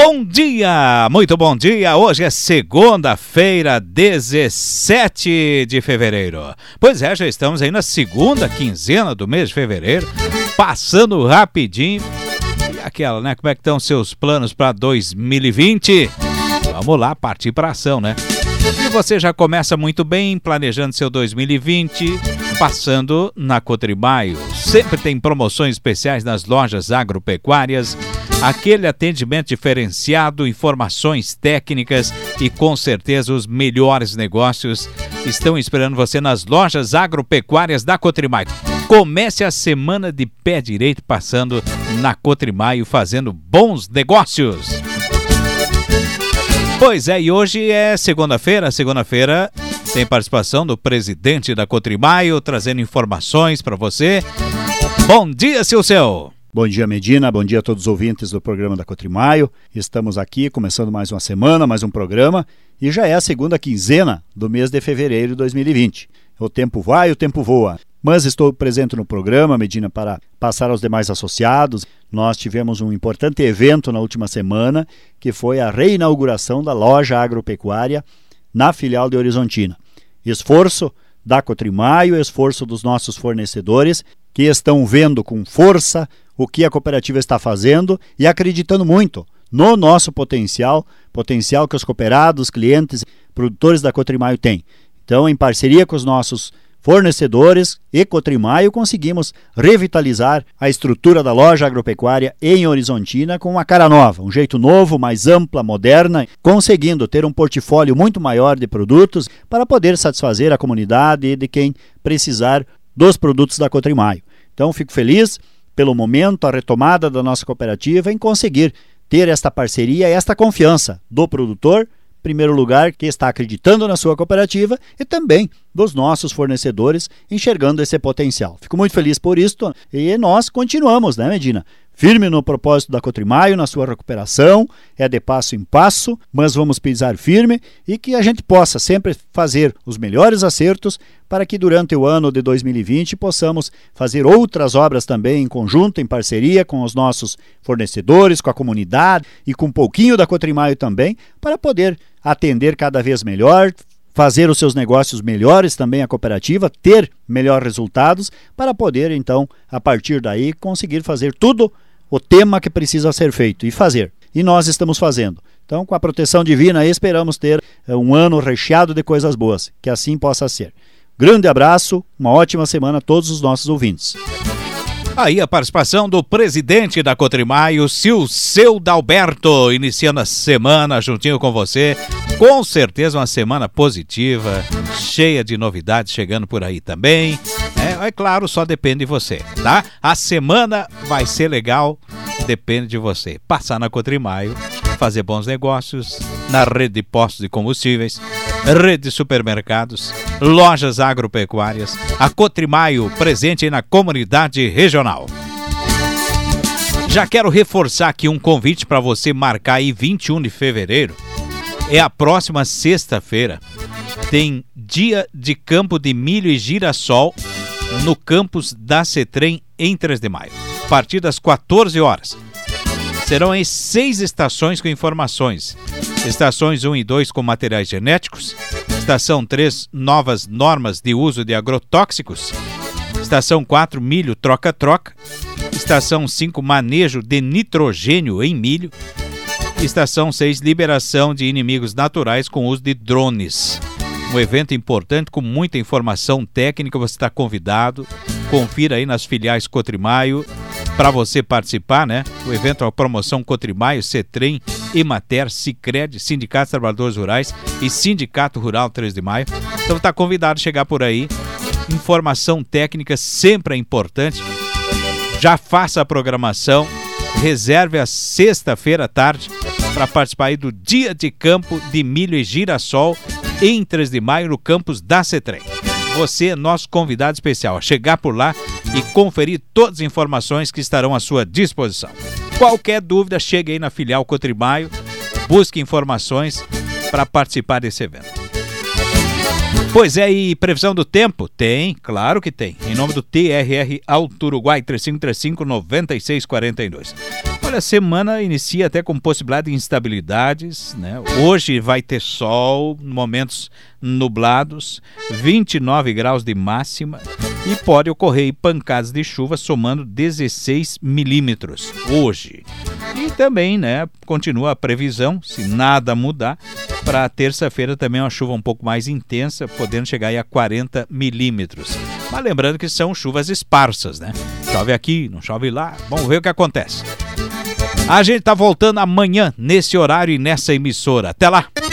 Bom dia, muito bom dia. Hoje é segunda-feira, 17 de fevereiro. Pois é, já estamos aí na segunda quinzena do mês de fevereiro, passando rapidinho. E aquela, né? Como é que estão seus planos para 2020? Vamos lá, partir para ação, né? E você já começa muito bem planejando seu 2020, passando na Cotrimaio. Sempre tem promoções especiais nas lojas agropecuárias, aquele atendimento diferenciado, informações técnicas e com certeza os melhores negócios estão esperando você nas lojas agropecuárias da Cotrimaio. Comece a semana de pé direito passando na Cotrimaio, fazendo bons negócios. Pois é, e hoje é segunda-feira. Segunda-feira tem participação do presidente da Cotrimaio, trazendo informações para você. Bom dia, Silceu! Bom dia, Medina. Bom dia a todos os ouvintes do programa da Cotrimaio. Estamos aqui começando mais uma semana, mais um programa, e já é a segunda quinzena do mês de fevereiro de 2020. O tempo vai, o tempo voa. Mas estou presente no programa, Medina, para passar aos demais associados. Nós tivemos um importante evento na última semana, que foi a reinauguração da loja agropecuária na filial de Horizontina. Esforço da Cotrimaio, esforço dos nossos fornecedores, que estão vendo com força o que a cooperativa está fazendo e acreditando muito no nosso potencial que os cooperados, clientes, produtores da Cotrimaio têm. Então, em parceria com os nossos fornecedores e Cotrimaio, conseguimos revitalizar a estrutura da loja agropecuária em Horizontina com uma cara nova, um jeito novo, mais ampla, moderna, conseguindo ter um portfólio muito maior de produtos para poder satisfazer a comunidade e de quem precisar dos produtos da Cotrimaio. Então, fico feliz pelo momento, a retomada da nossa cooperativa em conseguir ter esta parceria e esta confiança do produtor, em primeiro lugar, que está acreditando na sua cooperativa, e também dos nossos fornecedores, enxergando esse potencial. Fico muito feliz por isso e nós continuamos, né, Medina? Firme no propósito da Cotrimaio, na sua recuperação, é de passo em passo, mas vamos pisar firme e que a gente possa sempre fazer os melhores acertos para que durante o ano de 2020 possamos fazer outras obras também em conjunto, em parceria com os nossos fornecedores, com a comunidade e com um pouquinho da Cotrimaio também, para poder atender cada vez melhor, fazer os seus negócios melhores também a cooperativa, ter melhores resultados, para poder então, a partir daí, conseguir fazer tudo o tema que precisa ser feito e fazer. E nós estamos fazendo. Então, com a proteção divina, esperamos ter um ano recheado de coisas boas. Que assim possa ser. Grande abraço, uma ótima semana a todos os nossos ouvintes. Aí a participação do presidente da Cotrimaio, Silceu Dalberto, iniciando a semana juntinho com você. Com certeza uma semana positiva, cheia de novidades chegando por aí também. É claro, só depende de você, tá? A semana vai ser legal, depende de você. Passar na Cotrimaio, fazer bons negócios na rede de postos de combustíveis, rede de supermercados, lojas agropecuárias, a Cotrimaio presente na comunidade regional. Já quero reforçar aqui um convite para você marcar aí 21 de fevereiro. É a próxima sexta-feira. Tem dia de campo de milho e girassol no campus da CETREM em 3 de maio. A partir das 14 horas. Serão aí 6 estações com informações. Estações 1 e 2 com materiais genéticos. Estação 3, novas normas de uso de agrotóxicos. Estação 4, milho troca-troca. Estação 5, manejo de nitrogênio em milho. Estação 6, liberação de inimigos naturais com uso de drones. Um evento importante com muita informação técnica, você está convidado. Confira aí nas filiais Cotrimaio para você participar, né? O evento é a promoção Cotrimaio, CETREM, Emater, Sicredi, Sindicato dos Trabalhadores Rurais e Sindicato Rural 3 de Maio. Então está convidado a chegar por aí. Informação técnica sempre é importante. Já faça a programação, reserve a sexta-feira à tarde para participar aí do Dia de Campo de Milho e Girassol em 3 de maio no campus da CETREM. Você é nosso convidado especial a chegar por lá e conferir todas as informações que estarão à sua disposição. Qualquer dúvida, chegue aí na filial Cotrimaio, busque informações para participar desse evento. Pois é, e previsão do tempo? Tem, claro que tem. Em nome do TRR Auto Uruguai 3535-9642. Olha, a semana inicia até com possibilidade de instabilidades, né? Hoje vai ter sol, momentos nublados, 29 graus de máxima e pode ocorrer pancadas de chuva somando 16 milímetros hoje. E também, né, continua a previsão, se nada mudar, para terça-feira também uma chuva um pouco mais intensa, podendo chegar aí a 40 milímetros. Mas lembrando que são chuvas esparsas, né? Chove aqui, não chove lá, vamos ver o que acontece. A gente tá voltando amanhã, nesse horário e nessa emissora. Até lá!